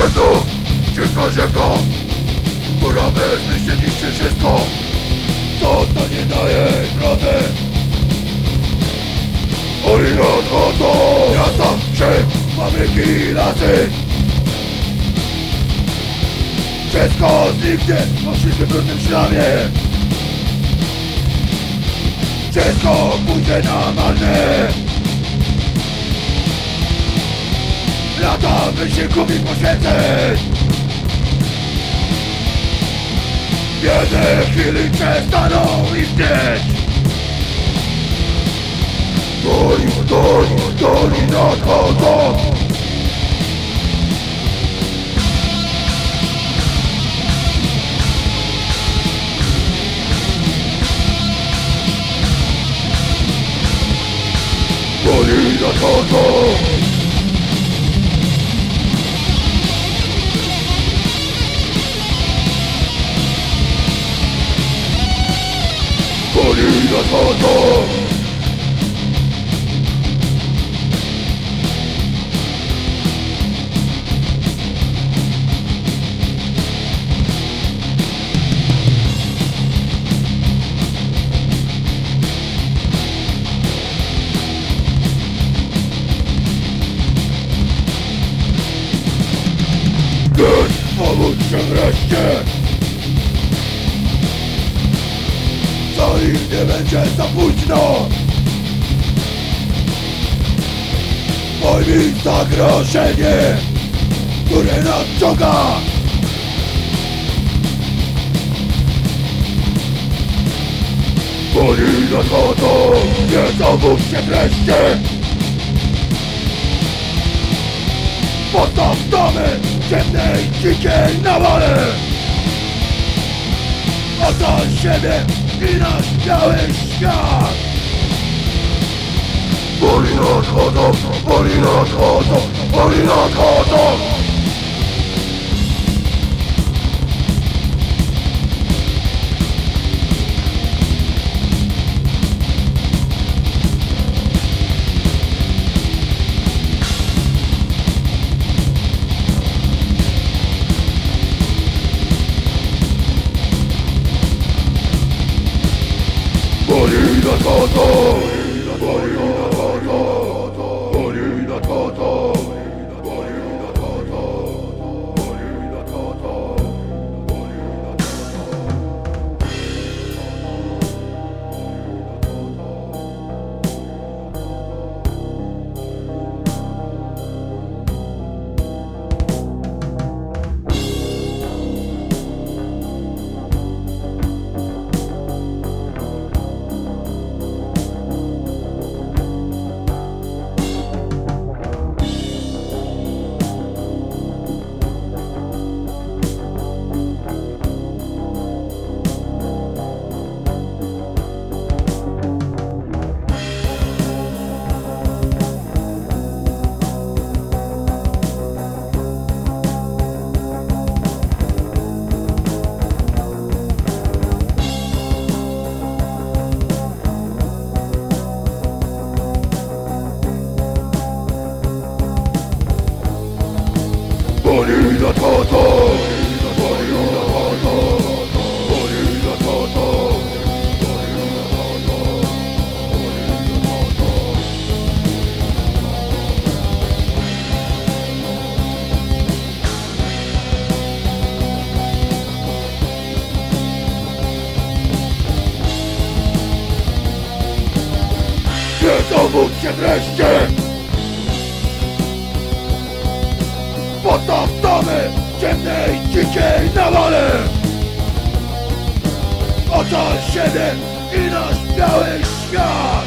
Jezu, cicho ziemno, która bezmyślnie niszczy wszystko, co nie daje prawdy. Oni odchodzą, miasta, wsi, fabryki, lasy. Wszystko zniknie po wszystkim brudnym ślamie. Wszystko pójdzie na marne. Lata wysiłków i poświęceń. W jednej chwili przestaną istnieć. Doni nadchodzą. Doni nadchodzą. Doni nadchodzą. Pomóż się wreszcie, zanim nie będzie za późno. Pojmij zagrożenie, które nadciąga. Oni nadchodzą, nie zamów się wreszcie. Postaw domy ciemnej, dzikiej nawale. Oddal siebie i nasz biały świat. Oni nadchodzą, oni nadchodzą, oni nadchodzą. Oni nadchodzą, oni nadchodzą, oni nadchodzą, oni nadchodzą, oni nadchodzą, oni nadchodzą, oni nadchodzą. Nie zamów się wreszcie. Postaw domy ciemnej, dzikiej nawale. Ocal siebie i nasz biały świat.